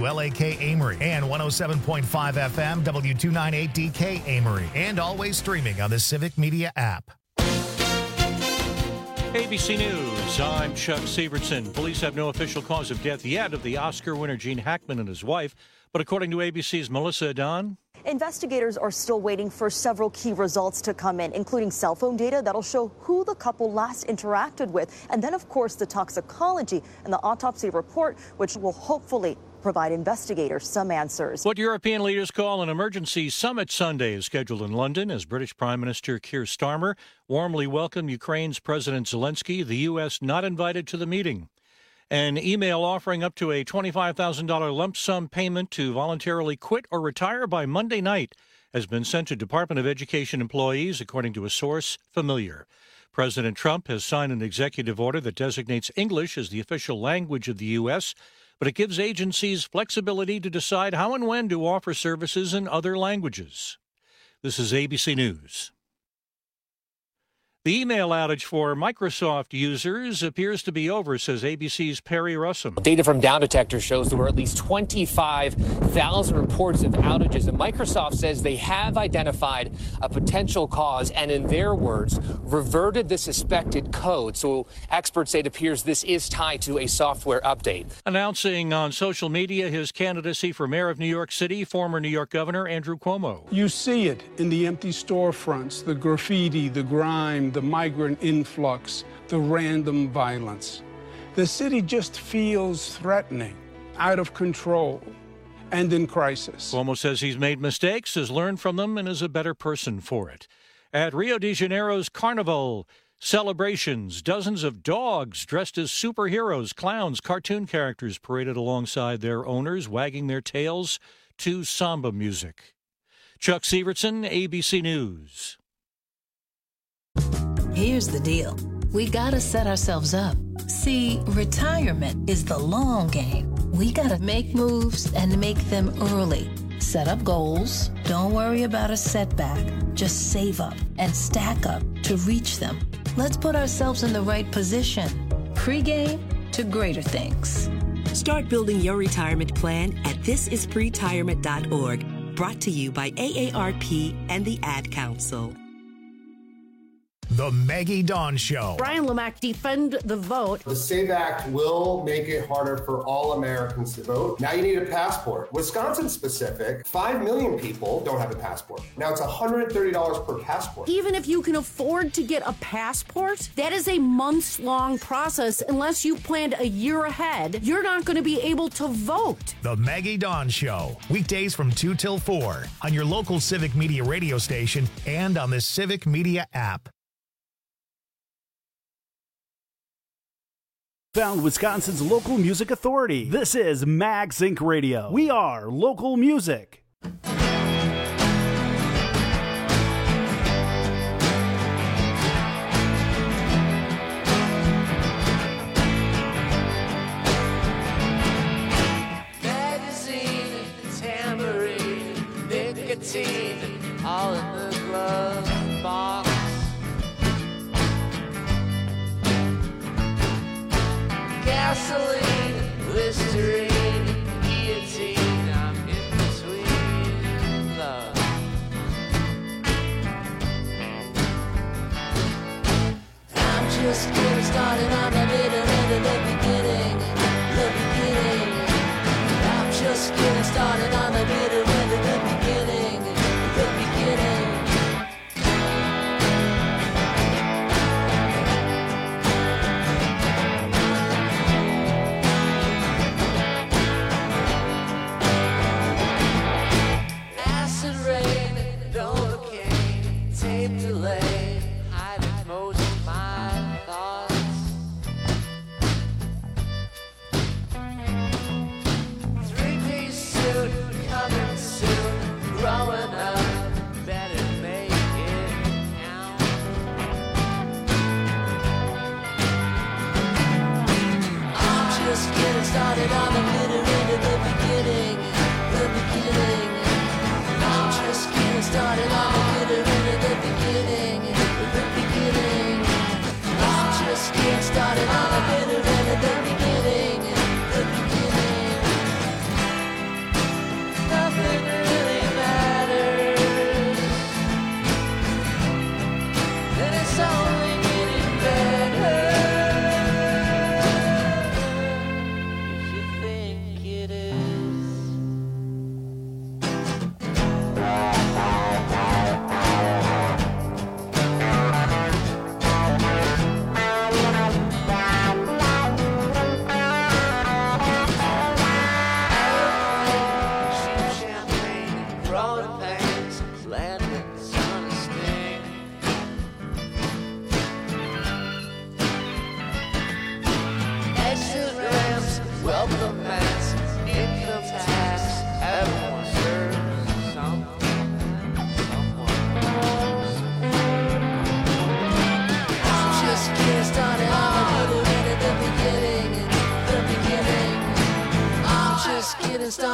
WLAK Amory and 107.5 FM W298DK Amory, and always streaming on the Civic Media app. ABC News, I'm Chuck Sievertson. Police have no official cause of death yet of the Oscar winner Gene Hackman and his wife, but according to ABC's Melissa Adon, investigators are still waiting for several key results to come in, including cell phone data that'll show who the couple last interacted with, and then, of course, the toxicology and the autopsy report, which will hopefully provide investigators some answers. What European leaders call an emergency summit Sunday is scheduled in London as British Prime Minister Keir Starmer warmly welcomed Ukraine's President Zelensky, the U.S. not invited to the meeting. An email offering up to a $25,000 lump sum payment to voluntarily quit or retire by Monday night has been sent to Department of Education employees, according to a source familiar. President Trump has signed an executive order that designates English as the official language of the U.S., but it gives agencies flexibility to decide how and when to offer services in other languages. This is ABC News. The email outage for Microsoft users appears to be over, says ABC's Perry Russum. Data from Down Detector shows there were at least 25,000 reports of outages, and Microsoft says they have identified a potential cause and, in their words, reverted the suspected code. So experts say it appears this is tied to a software update. Announcing on social media his candidacy for mayor of New York City, former New York Governor Andrew Cuomo. You see it in the empty storefronts, the graffiti, the grime, the migrant influx, the random violence. The city just feels threatening, out of control, and in crisis. Cuomo says he's made mistakes, has learned from them, and is a better person for it. At Rio de Janeiro's Carnival celebrations, dozens of dogs dressed as superheroes, clowns, cartoon characters paraded alongside their owners, wagging their tails to samba music. Chuck Sievertson, ABC News. Here's the deal. We gotta set ourselves up. See, retirement is the long game. We gotta make moves and make them early. Set up goals. Don't worry about a setback. Just save up and stack up to reach them. Let's put ourselves in the right position. Pre-game to greater things. Start building your retirement plan at thisispretirement.org. Brought to you by AARP and the Ad Council. The Maggie Dawn Show. Brian Lamack, defend the vote. The SAVE Act will make it harder for all Americans to vote. Now you need a passport. Wisconsin specific, 5 million people don't have a passport. Now it's $130 per passport. Even if you can afford to get a passport, that is a months-long process. Unless you've planned a year ahead, you're not going to be able to vote. The Maggie Dawn Show. Weekdays from 2 till 4 on your local Civic Media radio station and on the Civic Media app. Found Wisconsin's local music authority. This is Mag Zinc Radio. We are local music. Magazine, tambourine, nicotine, all in the glove box. Gasoline, Listerine, guillotine, I'm in between love. I'm just getting started on the middle end of the beginning, the beginning. I'm just getting started on the middle end of the beginning, the beginning. Delay, hiding most of my thoughts. 3-piece suit,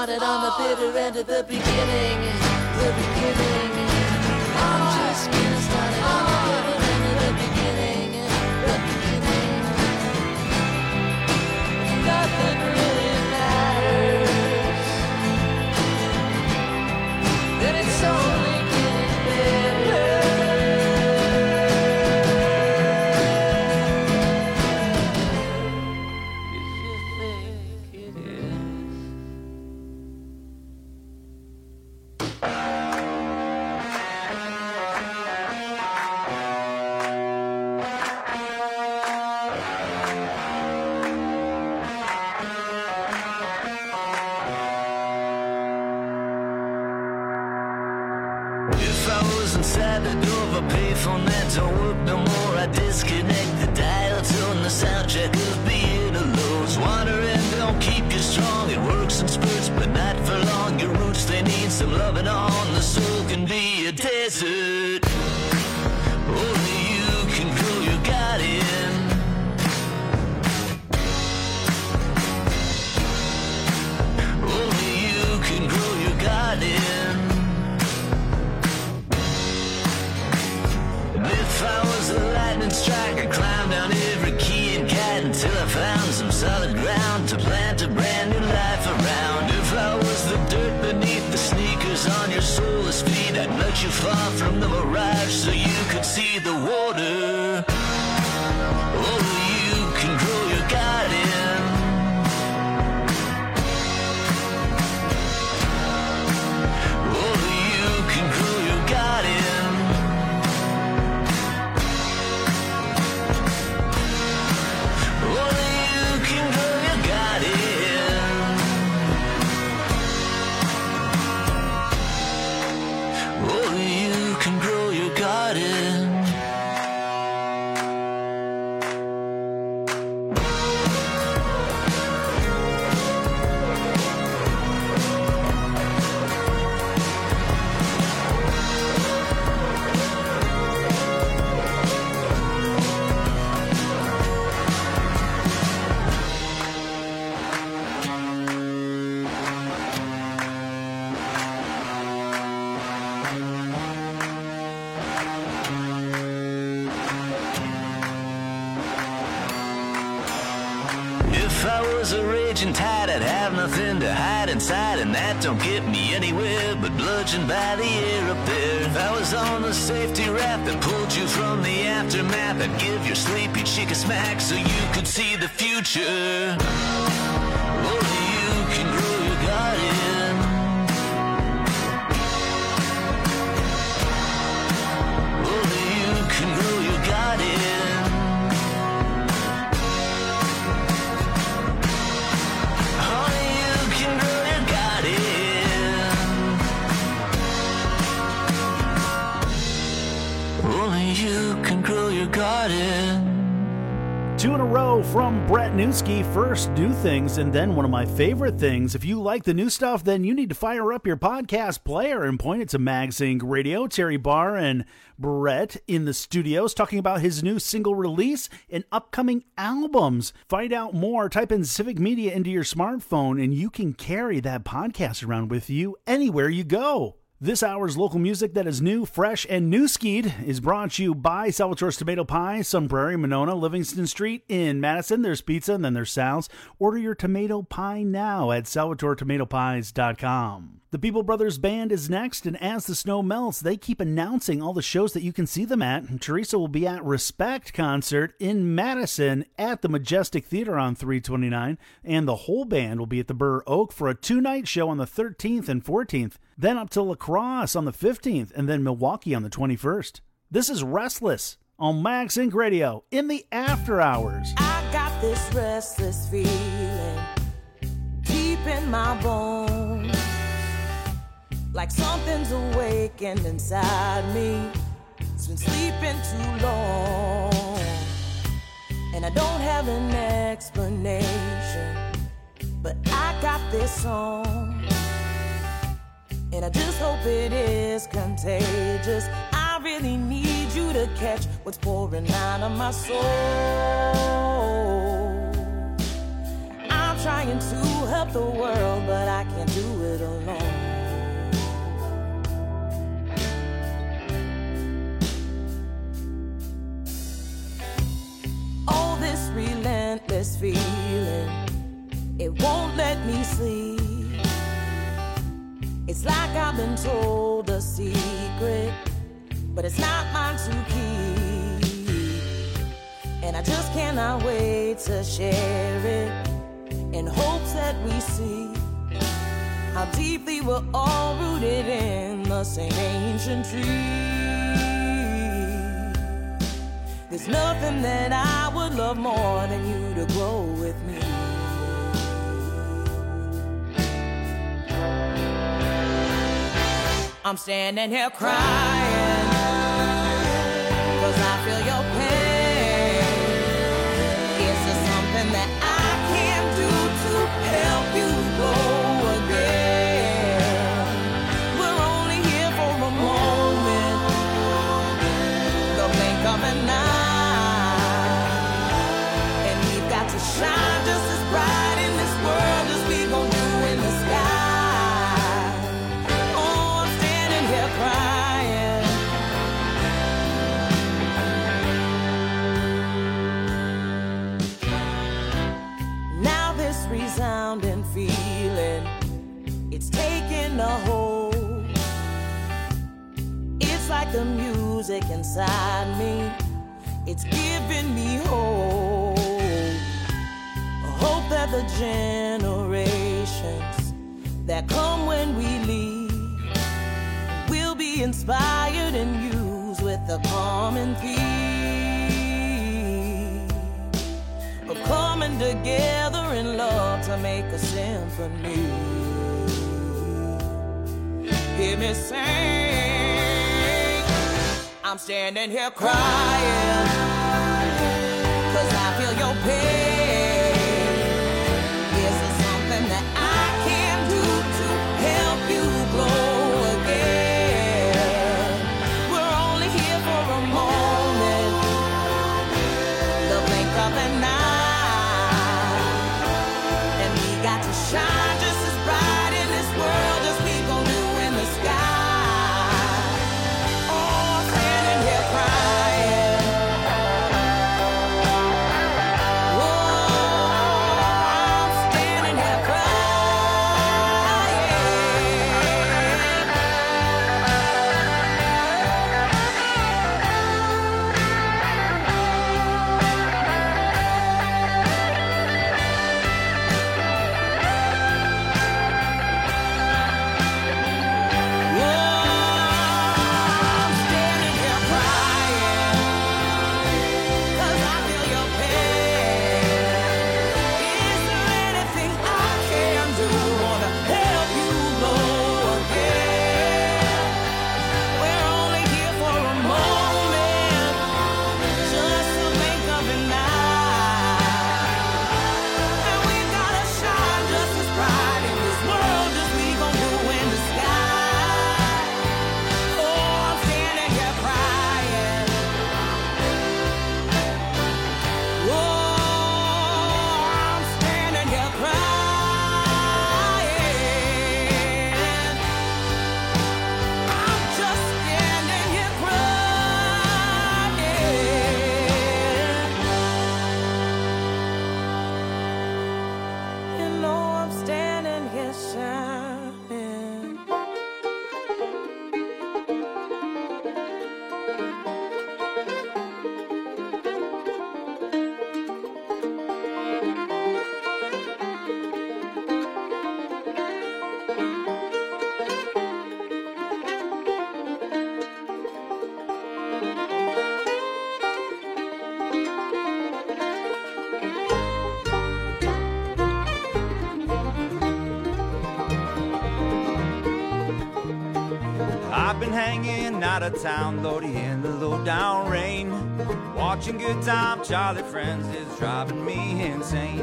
started on the bitter end of the beginning. The beginning. I'm just getting started on the bitter end of the beginning. The beginning. Nothing really matters. Then it's only getting better. If I was inside the door of a payphone that don't work no more, I'd disconnect the dial, turn the soundtrack of being alone. Wandering don't keep you strong, it works in spurts, but not for long. Your roots, they need some loving on. The soul can be a desert. Only you can grow your garden. Only you can grow your garden. If I was a lightning strike, I'd climb down every key and cat until I found some solid ground to plant a brand new life around. If I was the dirt beneath the sneakers on your soulless feet, I'd nudge you far from the mirage so you could see the water. Only you can grow your garden. Only you can grow your garden. Only you can grow your garden. Only you can grow your garden. If I was a raging tide, I'd have nothing to hide inside, and that don't get me anywhere but bludgeoned by the air up there. If I was on the safety raft that pulled you from the aftermath, I'd give your sleepy chick a smack so you could see the future. Only you can grow your garden. Only you can grow your garden. Only you can grow your garden. Only you can grow your garden. 2 in a row from Brett Newski. First, new things, and then one of my favorite things. If you like the new stuff, then you need to fire up your podcast player and point it to MagZinc Radio. Terry Barr and Brett in the studios talking about his new single release and upcoming albums. Find out more. Type in Civic Media into your smartphone, and you can carry that podcast around with you anywhere you go. This hour's local music that is new, fresh, and new-skied is brought to you by Salvatore's Tomato Pie, Sun Prairie, Monona, Livingston Street in Madison. There's pizza, and then there's Sal's. Order your tomato pie now at SalvatoreTomatoPies.com. The People Brothers Band is next, and as the snow melts, they keep announcing all the shows that you can see them at. Teresa will be at Respect Concert in Madison at the Majestic Theater on 3/29, and the whole band will be at the Burr Oak for a 2-night show on the 13th and 14th, then up to La Crosse on the 15th, and then Milwaukee on the 21st. This is Restless on MagZinc Radio in the After Hours. I got this restless feeling deep in my bones, like something's awakened inside me. It's been sleeping too long, and I don't have an explanation, but I got this song, and I just hope it is contagious. I really need you to catch what's pouring out of my soul. I'm trying to help the world, but I can't do it alone. Oh, this relentless feeling, it won't let me sleep. It's like I've been told a secret, but it's not mine to keep. And I just cannot wait to share it, in hopes that we see how deeply we're all rooted in the same ancient tree. There's nothing that I would love more than you to grow with me. I'm standing here crying, 'cause I feel your pain. Is there something that I can do to help you grow again? We're only here for a moment, the blink of an eye, and we've got to shine just as bright in this world as we gon' do in the sky. Crying. Now this resounding feeling, it's taking a hold. It's like the music inside me, it's giving me hope. Hope that the generations that come when we leave will be inspired and used with the common theme of coming together in love to make a symphony. Hear me sing. I'm standing here crying, 'cause I feel your pain. Is there something that I can do to help you grow? Shine just as bright in this world as we gon' do in the sky. Oh, I'm standing here crying. Oh, I'm standing here been hanging out of town, Lordy, in the low down rain. Watching Good Time Charlie Friends is driving me insane.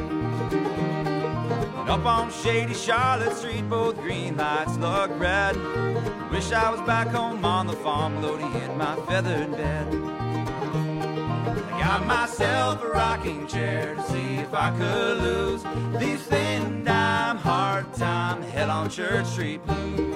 And up on shady Charlotte Street, both green lights look red. Wish I was back home on the farm, Lordy, in my feathered bed. I got myself a rocking chair to see if I could lose these thin dime, hard time, hell on Church Street blues.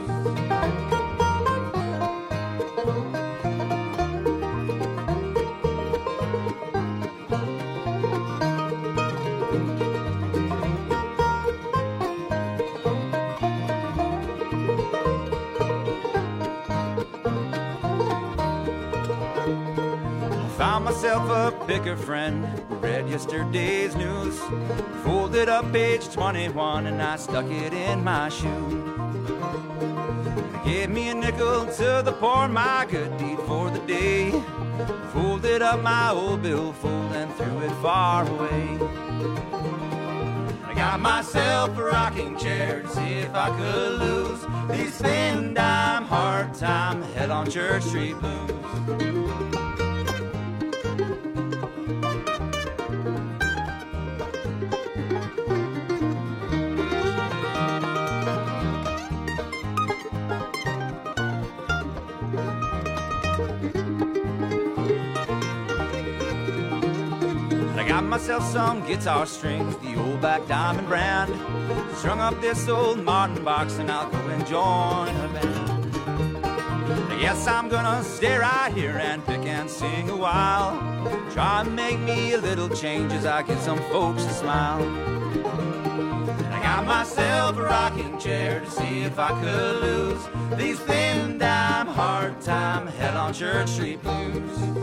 Found myself a picker friend who read yesterday's news, folded up page 21 and I stuck it in my shoe. They gave me a nickel to the poor, my good deed for the day. Folded up my old billfold and threw it far away. I got myself a rocking chair to see if I could lose these thin dime, hard time, hell on Church Street blues. Got myself some guitar strings, the old Black Diamond brand. Strung up this old Martin box and I'll go and join a band. I guess I'm gonna stay right here and pick and sing a while. Try and make me a little change as I get some folks to smile. I got myself a rocking chair to see if I could lose these thin dime, hard time, hell on Church Street blues.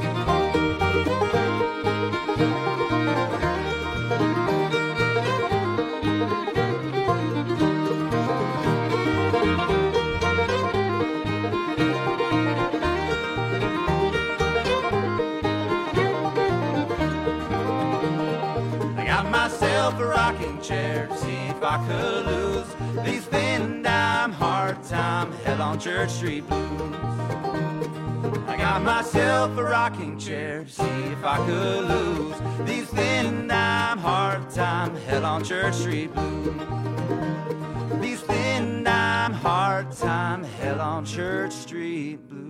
A rocking chair to see if I could lose these thin dime, hard time, hell on Church Street blues. I got myself a rocking chair to see if I could lose these thin dime, hard time, hell on Church Street blues. These thin dime, hard time, hell on Church Street blues.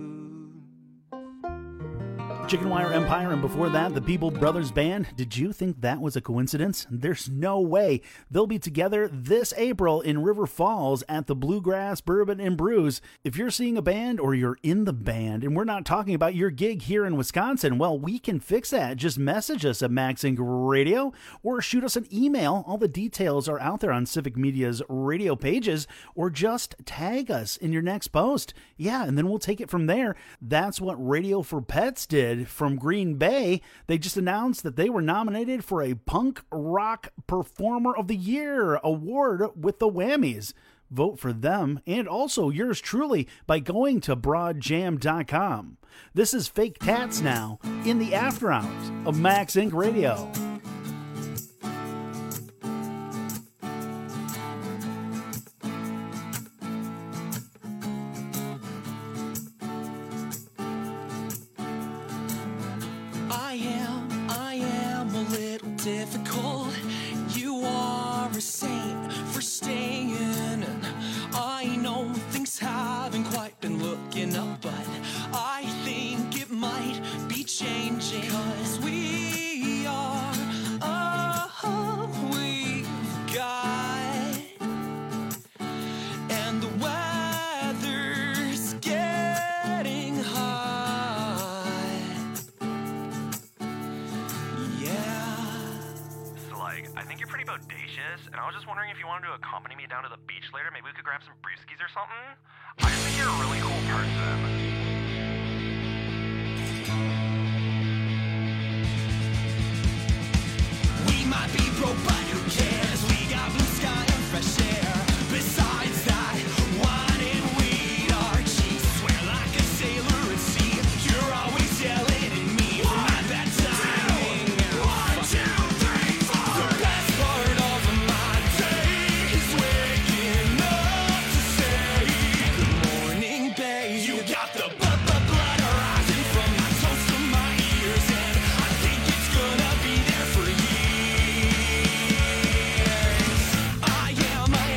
Chicken Wire Empire, and before that, the Peeble Brothers Band. Did you think that was a coincidence? There's no way. They'll be together this April in River Falls at the Bluegrass Bourbon and Brews. If you're seeing a band or you're in the band and we're not talking about your gig here in Wisconsin, well, we can fix that. Just message us at MaxInc Radio or shoot us an email. All the details are out there on Civic Media's radio pages, or just tag us in your next post. Yeah, and then we'll take it from there. That's what Radio for Pets did from Green Bay. They just announced that they were nominated for a Punk Rock Performer of the Year award with the Whammies. Vote for them and also yours truly by going to broadjam.com. This is Fake Tats now in the after hours of MaxInc Radio. I am a little difficult. You are a saint for staying. And I know things haven't quite been looking up, but I think it might be changing. 'Cause we are all we've got, and the weather's getting hot. I think you're pretty bodacious, and I was just wondering if you wanted to accompany me down to the beach later. Maybe we could grab some brewskis or something. I just think you're a really cool person. We might be broke, but who cares? We got blue sky and fresh air. Besides that, wine and weed are cheap. Swear like a sailor at sea. You're always yelling at me for my bad timing. 1, 2, 3, 4. The best part of my day is waking up to say good morning, babe. You got the blood rising from my toes to my ears, and I think it's gonna be there for years. I am a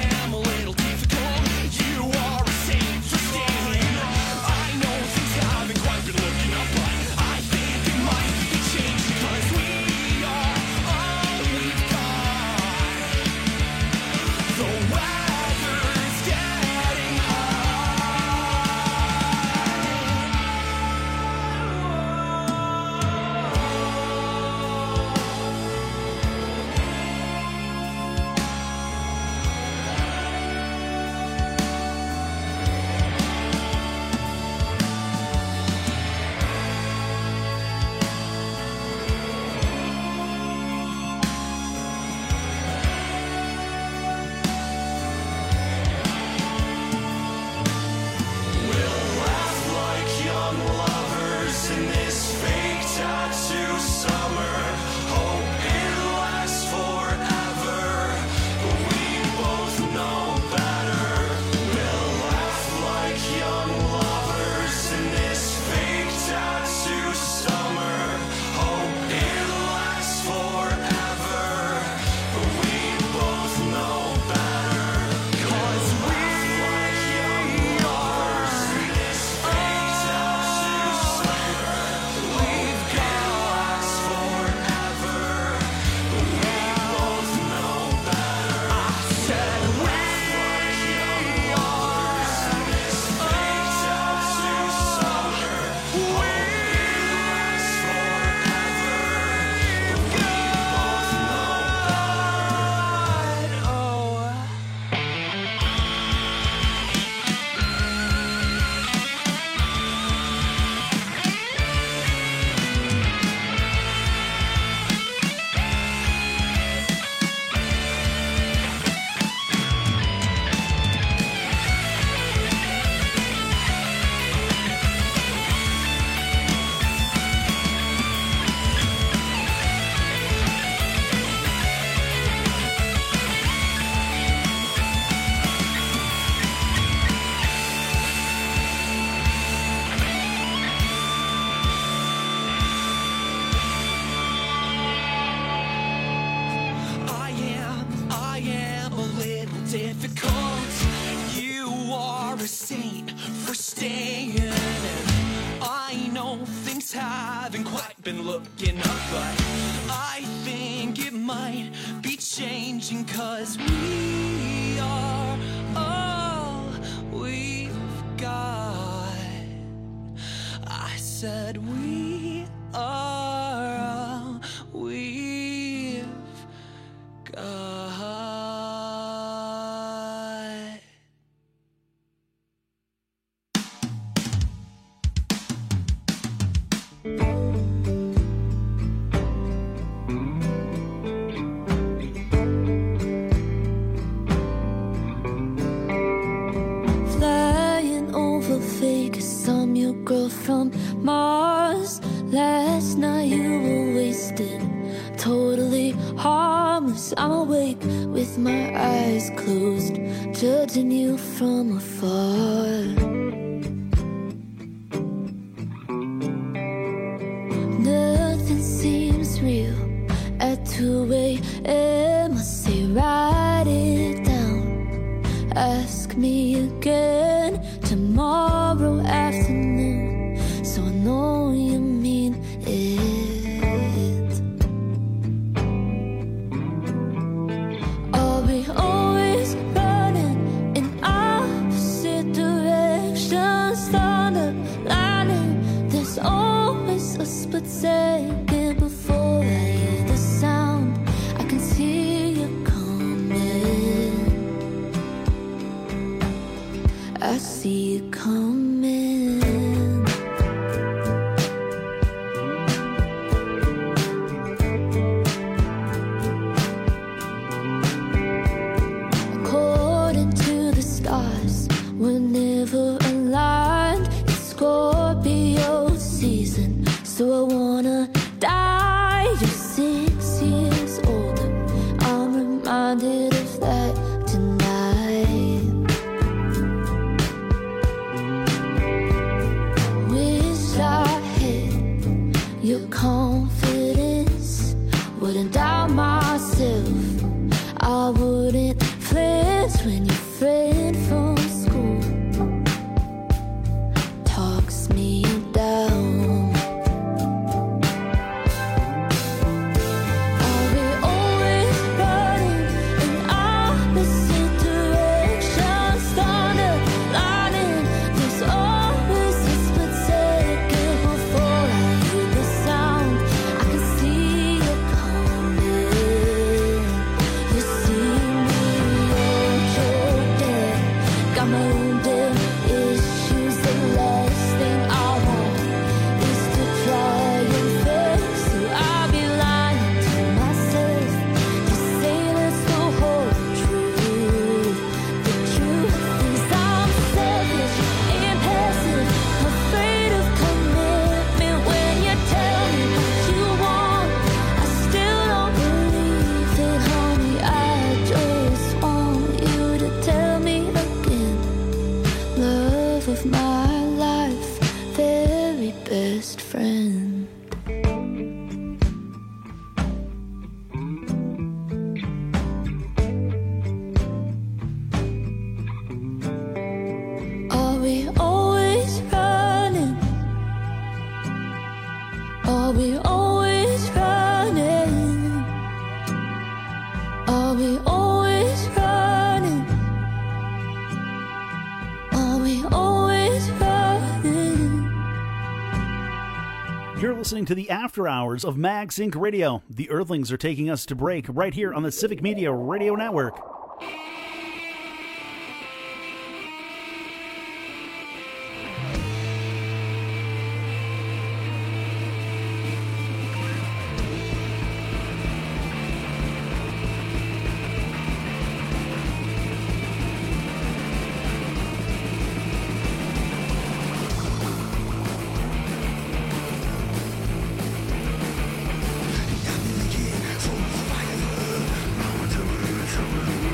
a saint for staying. And I know things haven't quite been looking up, but I think it might be changing, 'cause we are all we've got. I said we are all we've got. Flying over Vegas, I'm your girl from Mars. Last night you were wasted, totally harmless. I'm awake with my eyes closed, judging you from afar. Nothing seems real at 2 a.m. I say write it down, ask me again tomorrow afternoon, so I know you mean it. Are we always running in opposite directions? Thunder, lightning, there's always a split second before I hear the sound. I can see you coming, I see you coming. According to the stars, we're never aligned. It's Scorpio season, so I wanna die. You're 6 years older, I'm reminded of that tonight. Wish I had your confidence, wouldn't doubt myself, I wouldn't flinch when your friend from school talks me down. Are we always running in opposite directions? Thunder, lightning, there's always a split second before I hear the sound. I can see you coming, you see me all choked up, got my own damn issues. The last thing I want is to try and fix you. I'd be lying to myself to say that's the whole truth. The truth is I'm selfish, impassive, afraid of commitment. When you tell me what you want, I still don't believe it, honey. I just want you to tell me again. Love of my life, very best friend. Are we always running? Are we always running? Are we always running? Are we always running? You're listening to the After Hours of Mag Sync Radio. The Earthlings are taking us to break right here on the Civic Media Radio Network. Got me looking for fire, mama,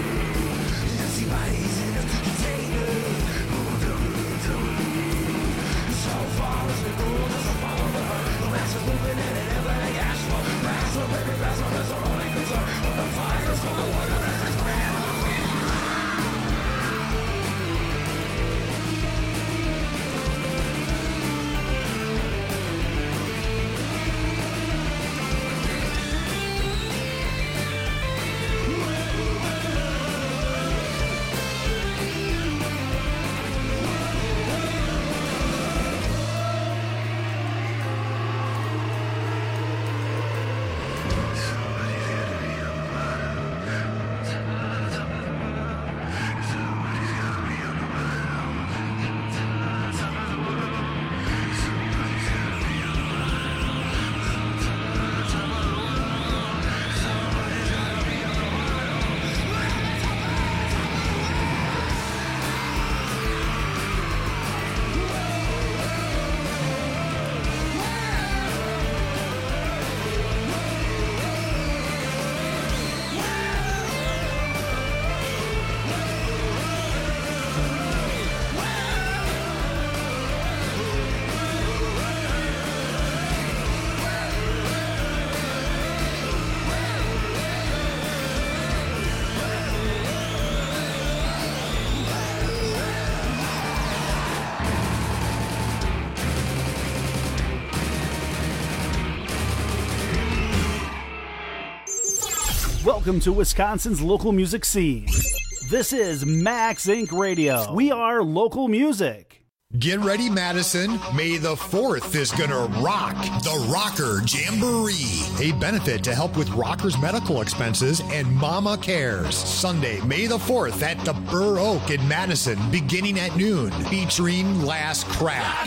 Welcome to Wisconsin's local music scene. This is Max Inc. Radio. We are local music. Get ready, Madison. May the 4th is gonna rock the Rocker Jamboree, a benefit to help with rockers' medical expenses and Mama Cares. Sunday, May the 4th at the Burr Oak in Madison, beginning at noon, featuring Last Crack,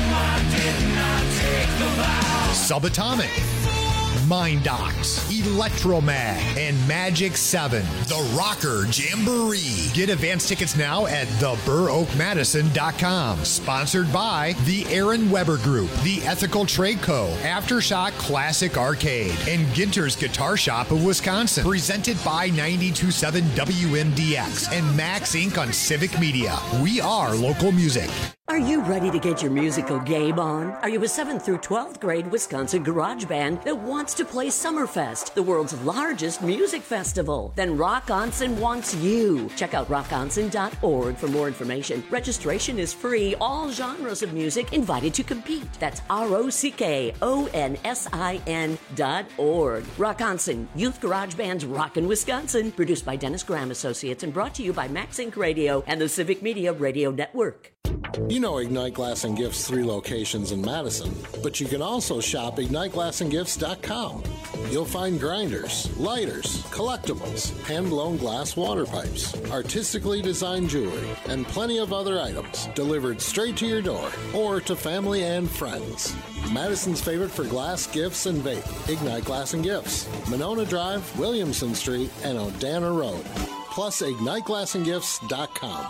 Subatomic, Mind Docs, Electromag, and Magic 7. The Rocker Jamboree. Get advance tickets now at theburroakmadison.com. Sponsored by the Aaron Weber Group, the Ethical Trade Co., Aftershock Classic Arcade, and Ginter's Guitar Shop of Wisconsin. Presented by 92.7 WMDX and Max Inc. on Civic Media. We are local music. Are you ready to get your musical game on? Are you a 7th through 12th grade Wisconsin garage band that wants to play Summerfest, the world's largest music festival? Then Rock Onsen wants you. Check out rockonsen.org for more information. Registration is free. All genres of music invited to compete. That's ROCKONSIN.org. Rock Onsen, Youth Garage Band's Rockin' Wisconsin. Produced by Dennis Graham Associates and brought to you by Max Inc. Radio and the Civic Media Radio Network. You know Ignite Glass and Gifts' 3 locations in Madison, but you can also shop IgniteGlassandGifts.com. You'll find grinders, lighters, collectibles, hand-blown glass water pipes, artistically designed jewelry, and plenty of other items delivered straight to your door or to family and friends. Madison's favorite for glass, gifts, and vape, Ignite Glass and Gifts, Monona Drive, Williamson Street, and Odana Road. Plus, IgniteGlassandGifts.com.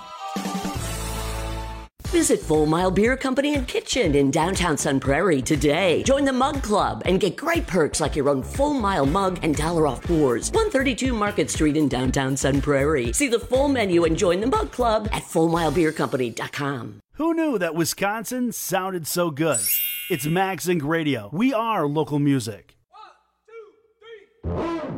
Visit Full Mile Beer Company and Kitchen in downtown Sun Prairie today. Join the Mug Club and get great perks like your own Full Mile mug and $1 off pours. 132 Market Street in downtown Sun Prairie. See the full menu and join the Mug Club at FullMileBeerCompany.com. Who knew that Wisconsin sounded so good? It's Max Inc. Radio. We are local music. 1, 2, 3.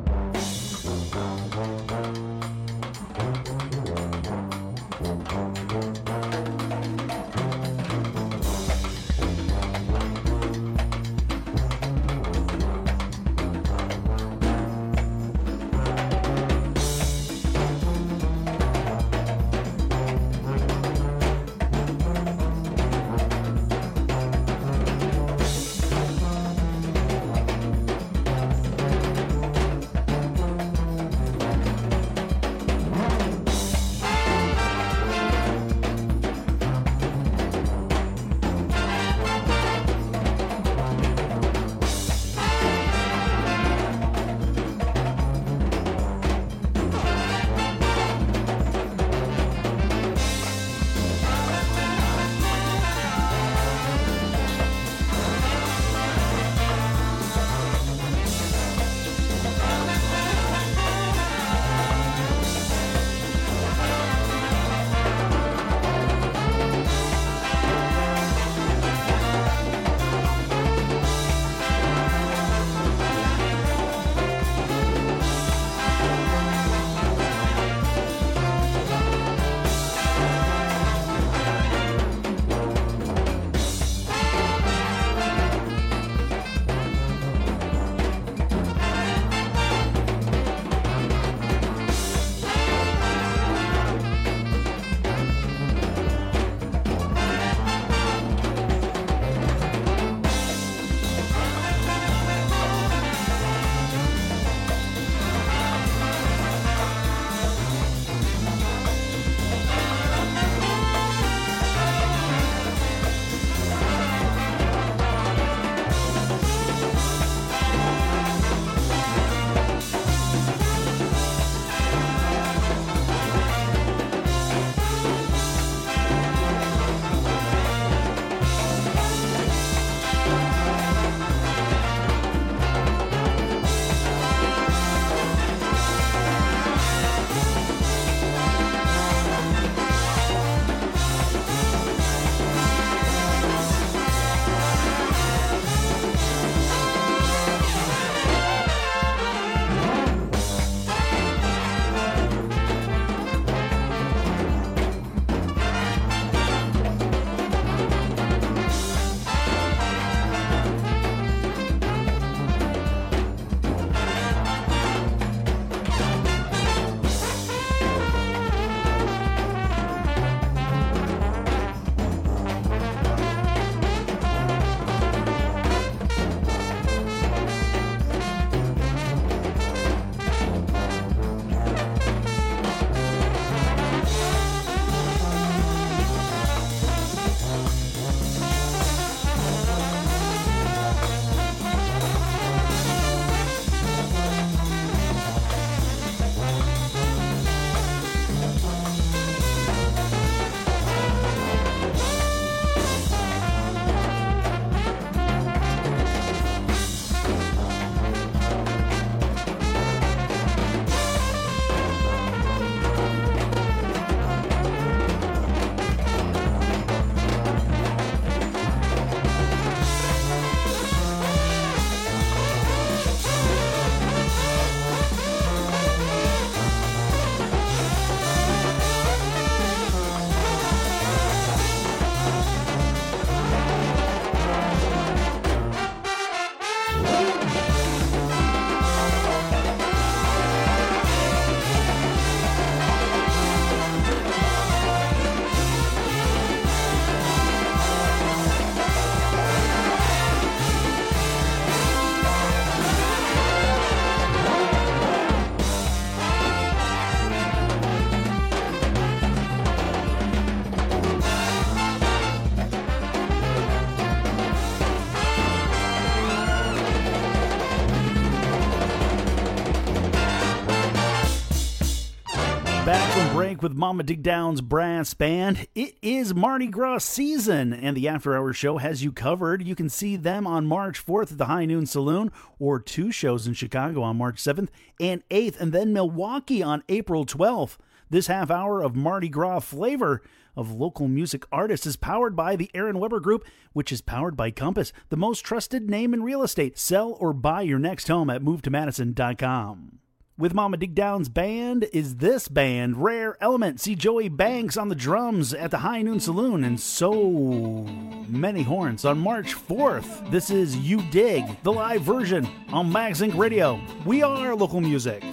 break with Mama Digdown's brass band. It is Mardi Gras season, and the After Hours show has you covered. You can see them on March 4th at the High Noon Saloon, or 2 shows in Chicago on March 7th and 8th, and then Milwaukee on April 12th. This half hour of Mardi Gras flavor of local music artists is powered by the Aaron Weber Group, which is powered by Compass, the most trusted name in real estate. Sell or buy your next home at MoveToMadison.com. With Mama Digdown's band is this band, Rare Element. See Joey Banks on the drums at the High Noon Saloon, and so many horns on March 4th. This is You Dig, the live version on Mags Inc. Radio. We are local music.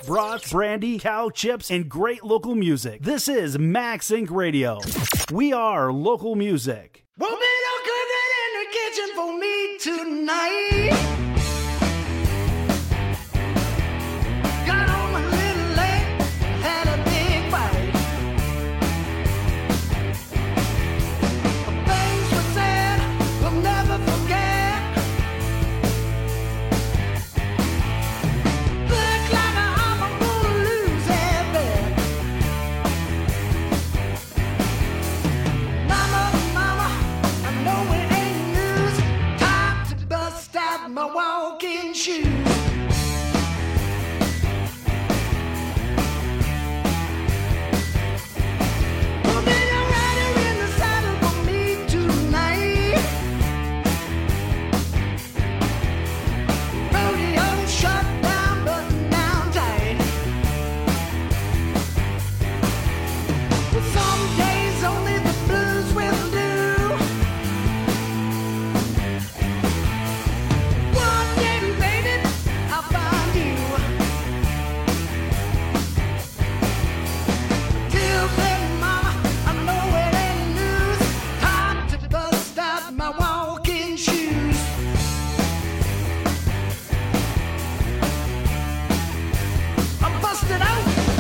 brats, brandy, cow chips, and great local music. This is Max Inc. Radio. We are local music. Won't be no cooking in the kitchen for me tonight. Got home a little late, had a big fight. Things were said, we'll never forget. Look like I'm gonna lose that bet. Mama, I know it ain't news. Time to bust out my walking shoes. Put me a rider in the saddle for me tonight. Rodeo shut down, button down tight. Well, some days only the blues will do. One day, baby, I'll find you. Till then, mama, I know it ain't news. Time to bust out my walking shoes. I'm busted out.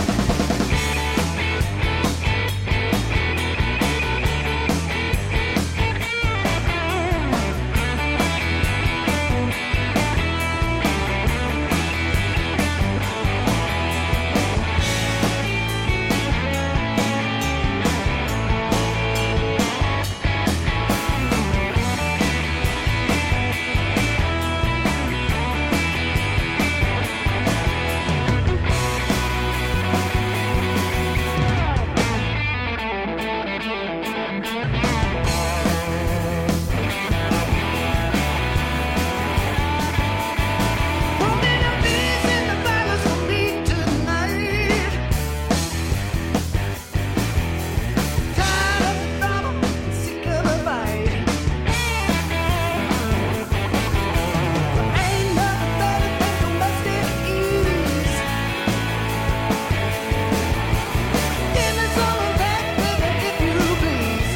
Won't be no peace in the palace for me tonight. Tired of the drama, sick of the fight. Ain't nothing better than domestic ease. Give me some of that, baby, if you please.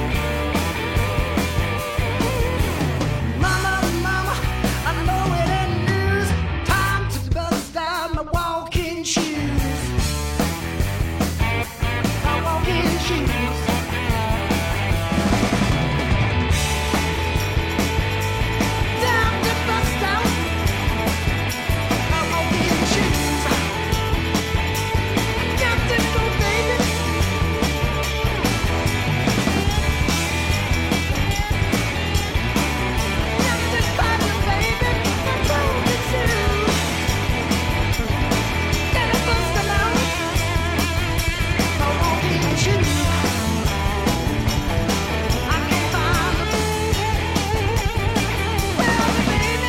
Mama, I know it ain't news. Time to bust out my walking shoes. My walking shoes. Time to bust out my walking shoes. Got to go, baby. Got to find you, baby. My walking shoes. Gotta bust them out. My walking shoes. I can't find them. Where are they, baby?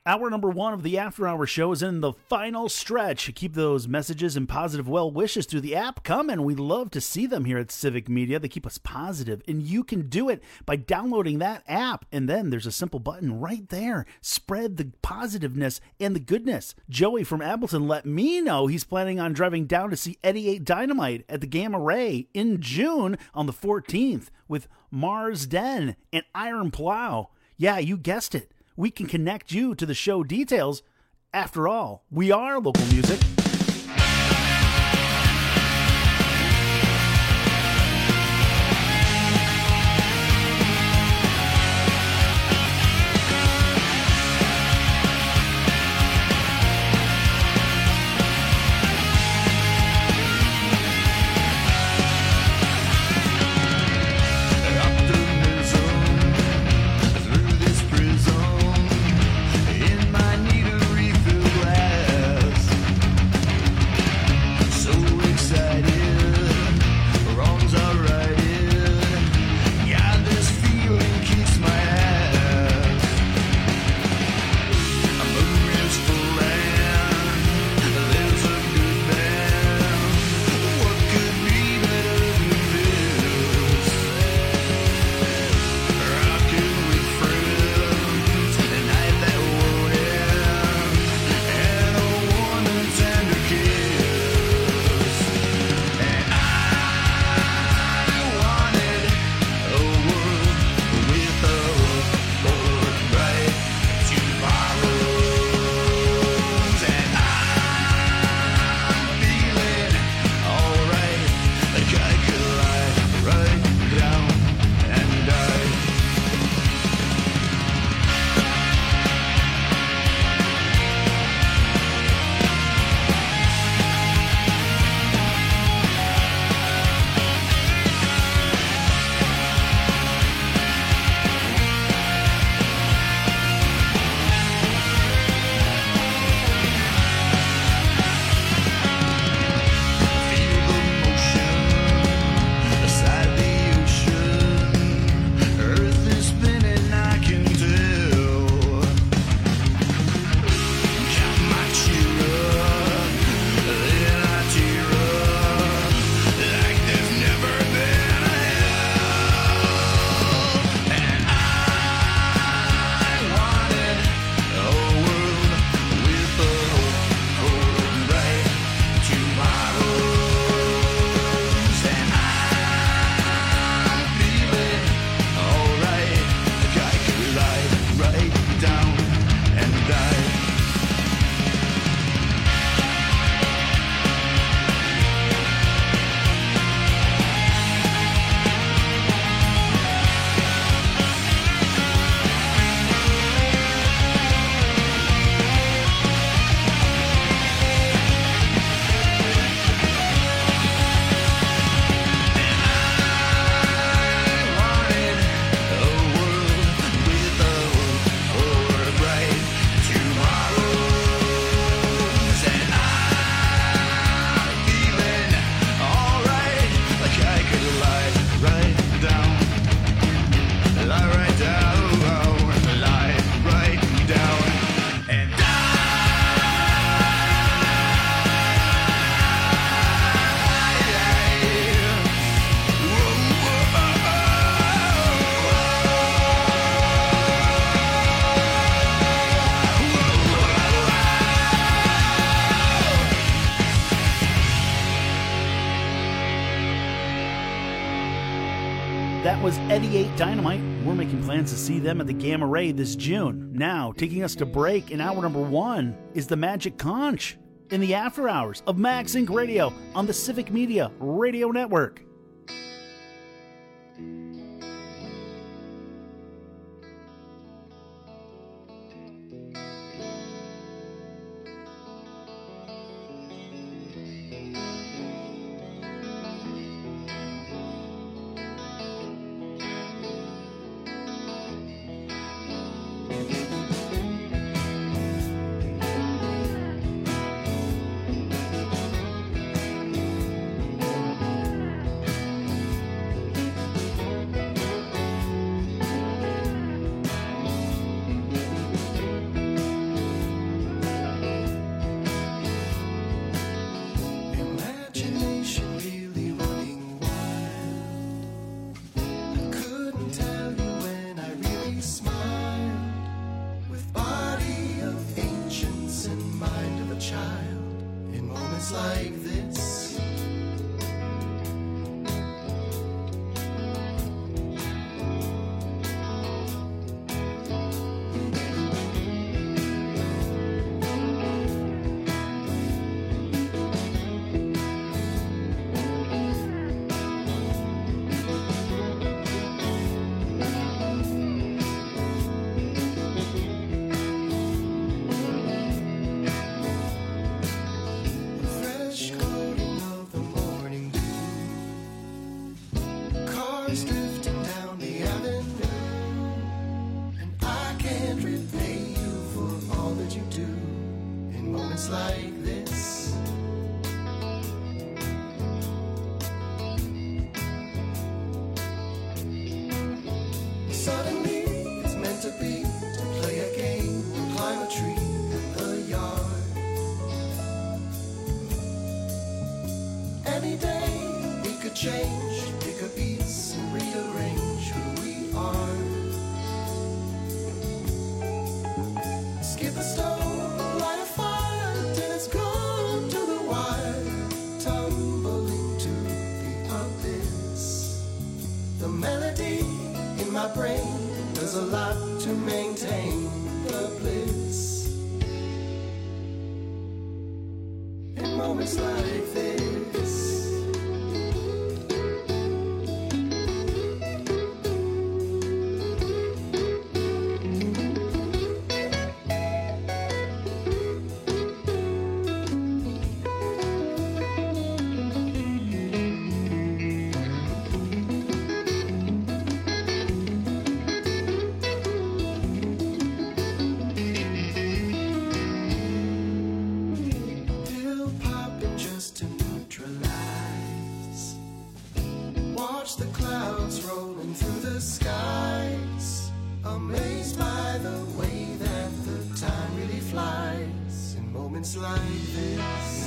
Hour number 1 of the After Hour Show is in the final stretch. Keep those messages and positive well wishes through the app coming. We love to see them here at Civic Media. They keep us positive, and you can do it by downloading that app. And then there's a simple button right there. Spread the positiveness and the goodness. Joey from Appleton let me know he's planning on driving down to see 88 Dynamite at the Gamma Ray in June on the 14th with Mars Den and Iron Plow. Yeah, you guessed it. We can connect you to the show details. After all, we are local music. That was 88 Dynamite. We're making plans to see them at the Gamma Ray this June. Now, taking us to break in hour number 1 is the Magic Conch in the after hours of MagSync Radio on the Civic Media Radio Network. is drifting down the avenue, and I can't repay you for all that you do in moments like this. Suddenly it's meant to be, to play a game, climb a tree in the yard. Any day we could change, pick a piece and rearrange who we are. Skip a stone, light a fire till it's gone to the wire, tumbling to the abyss. The melody in my brain does a lot to maintain the bliss. In moments like this. Watch the clouds rolling through the skies, amazed by the way that the time really flies in moments like this.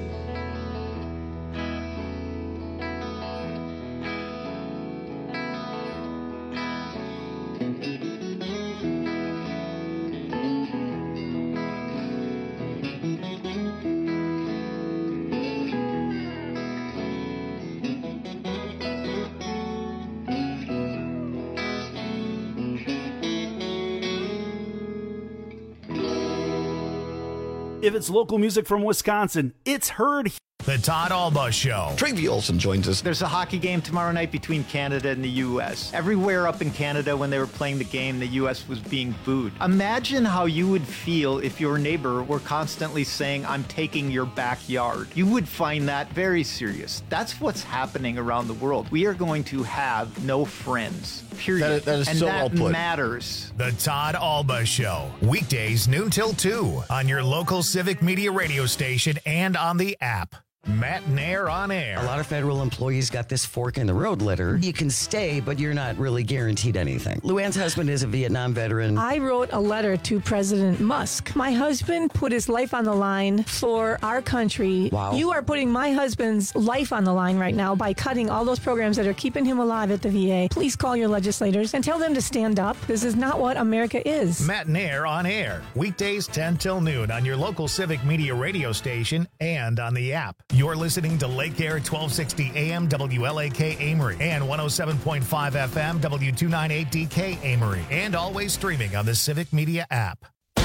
If it's local music from Wisconsin, it's heard here. The Todd Alba Show. Travi Olson joins us. There's a hockey game tomorrow night between Canada and the U.S. Everywhere up in Canada when they were playing the game, the U.S. was being booed. Imagine how you would feel if your neighbor were constantly saying, "I'm taking your backyard." You would find that very serious. That's what's happening around the world. We are going to have no friends, period. That is and so that well put. matters. The Todd Alba Show. Weekdays noon till 2 on your local Civic Media radio station and on the app. Matt Nair on air. A lot of federal employees got this fork in the road letter. You can stay, but you're not really guaranteed anything. Luann's husband is a Vietnam veteran. I wrote a letter to President Musk. My husband put his life on the line for our country. Wow. You are putting my husband's life on the line right now by cutting all those programs that are keeping him alive at the VA. Please call your legislators and tell them to stand up. This is not what America is. Matt Nair on air. Weekdays 10 till noon on your local Civic Media radio station and on the app. You're listening to Lake Air 1260 AM WLAK Amory and 107.5 FM W298DK Amory, and always streaming on the Civic Media app.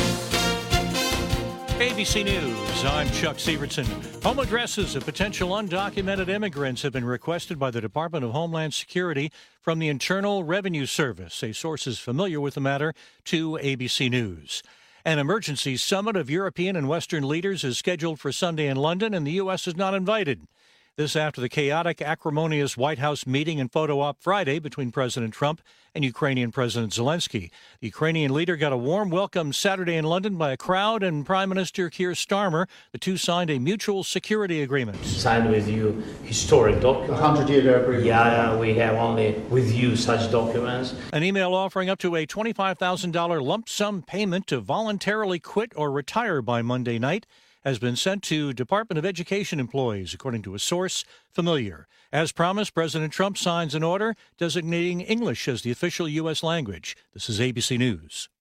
ABC News, I'm Chuck Severson. Home addresses of potential undocumented immigrants have been requested by the Department of Homeland Security from the Internal Revenue Service, a source is familiar with the matter to ABC News. An emergency summit of European and Western leaders is scheduled for Sunday in London, and the U.S. is not invited. This after the chaotic, acrimonious White House meeting and photo op Friday between President Trump and Ukrainian President Zelensky. The Ukrainian leader got a warm welcome Saturday in London by a crowd and Prime Minister Keir Starmer. The two signed a mutual security agreement. Signed with you historic document. 100-year agreement. Yeah, we have only with you such documents. An email offering up to a $25,000 lump sum payment to voluntarily quit or retire by Monday night has been sent to Department of Education employees, according to a source familiar. As promised, President Trump signs an order designating English as the official U.S. language. This is ABC News.